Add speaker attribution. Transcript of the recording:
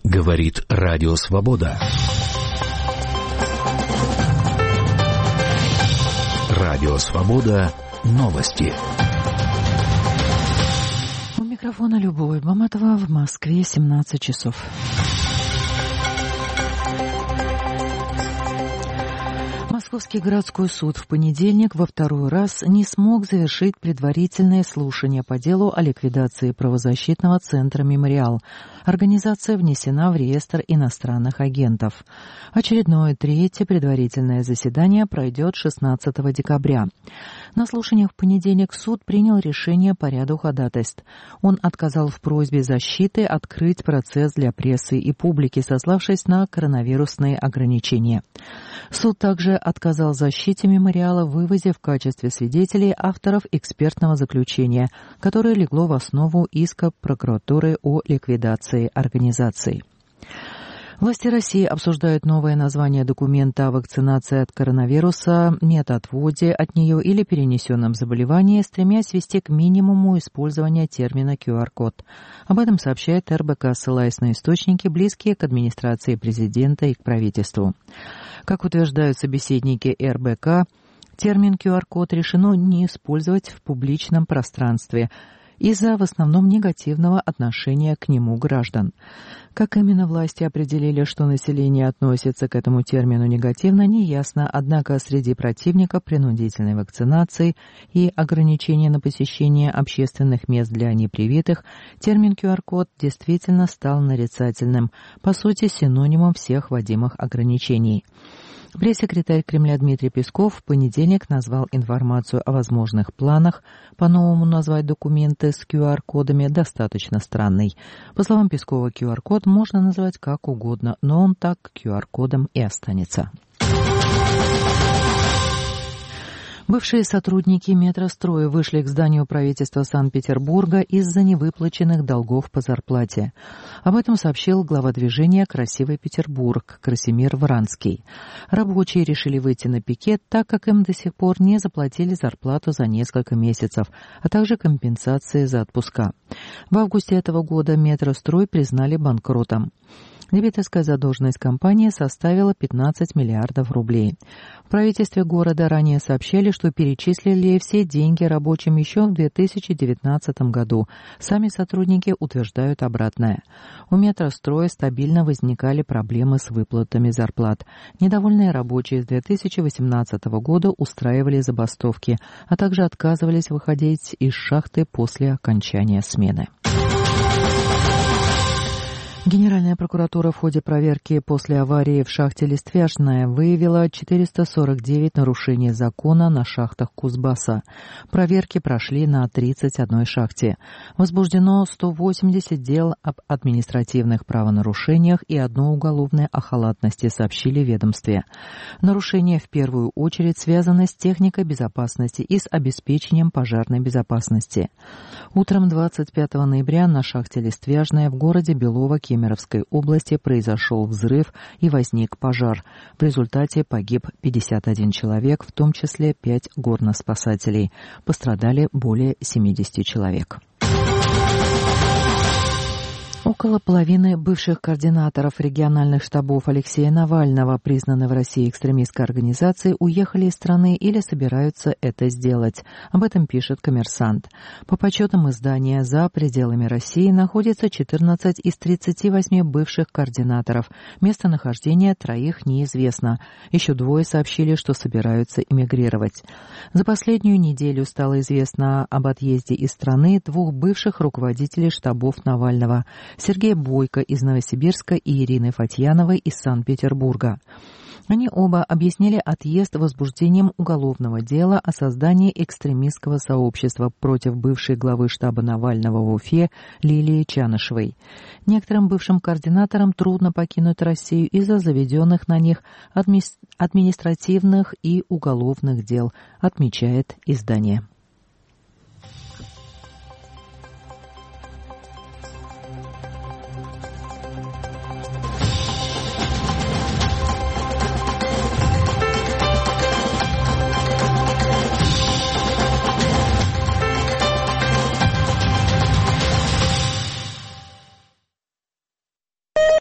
Speaker 1: Говорит Радио Свобода. Радио Свобода. Новости.
Speaker 2: У микрофона Любовь Баматова, в Москве 17 часов. Московский городской суд в понедельник во второй раз не смог завершить предварительное слушание по делу о ликвидации правозащитного центра «Мемориал». Организация внесена в реестр иностранных агентов. Очередное третье предварительное заседание пройдет 16 декабря. На слушаниях в понедельник суд принял решение по ряду ходатайств. Он отказал в просьбе защиты открыть процесс для прессы и публики, сославшись на коронавирусные ограничения. Суд также отказал защите «Мемориала» в вывозе в качестве свидетелей авторов экспертного заключения, которое легло в основу иска прокуратуры о ликвидации организации. Власти России обсуждают новое название документа о вакцинации от коронавируса, метотводе от нее или перенесенном заболевании, стремясь свести к минимуму использования термина QR-код. Об этом сообщает РБК, ссылаясь на источники, близкие к администрации президента и к правительству. Как утверждают собеседники РБК, термин QR-код решено не использовать в публичном пространстве из-за в основном негативного отношения к нему граждан. Как именно власти определили, что население относится к этому термину негативно, неясно, однако среди противников принудительной вакцинации и ограничения на посещение общественных мест для непривитых термин QR-код действительно стал нарицательным, по сути синонимом всех вводимых ограничений. Пресс-секретарь Кремля Дмитрий Песков в понедельник назвал информацию о возможных планах по-новому назвать документы с QR-кодами достаточно странной. По словам Пескова, QR-код можно назвать как угодно, но он так QR-кодом и останется. Бывшие сотрудники метростроя вышли к зданию правительства Санкт-Петербурга из-за невыплаченных долгов по зарплате. Об этом сообщил глава движения «Красивый Петербург» Красимир Вранский. Рабочие решили выйти на пикет, так как им до сих пор не заплатили зарплату за несколько месяцев, а также компенсации за отпуска. В августе этого года метрострой признали банкротом. Дебиторская задолженность компании составила 15 миллиардов рублей. В правительстве города ранее сообщали, что перечислили все деньги рабочим еще в 2019 году. Сами сотрудники утверждают обратное. У метростроя стабильно возникали проблемы с выплатами зарплат. Недовольные рабочие с 2018 года устраивали забастовки, а также отказывались выходить из шахты после окончания смены. Генеральная прокуратура в ходе проверки после аварии в шахте Листвяжная выявила 449 нарушений закона на шахтах Кузбасса. Проверки прошли на 31 шахте. Возбуждено 180 дел об административных правонарушениях и одно уголовное о халатности, сообщили в ведомстве. Нарушения в первую очередь связаны с техникой безопасности и с обеспечением пожарной безопасности. Утром 25 ноября на шахте Листвяжная в городе Белово Кемеровской области произошел взрыв и возник пожар. В результате погиб 51 человек, в том числе 5 горноспасателей. Пострадали более 70 человек. Около половины бывших координаторов региональных штабов Алексея Навального, признанной в России экстремистской организацией, уехали из страны или собираются это сделать. Об этом пишет «Коммерсант». По подсчетам издания, за пределами России находится 14 из 38 бывших координаторов. Местонахождение троих неизвестно. Еще двое сообщили, что собираются эмигрировать. За последнюю неделю стало известно об отъезде из страны двух бывших руководителей штабов Навального – Сергея Бойко из Новосибирска и Ирины Фатьяновой из Санкт-Петербурга. Они оба объяснили отъезд возбуждением уголовного дела о создании экстремистского сообщества против бывшей главы штаба Навального в Уфе Лилии Чанышевой. Некоторым бывшим координаторам трудно покинуть Россию из-за заведенных на них административных и уголовных дел, отмечает издание.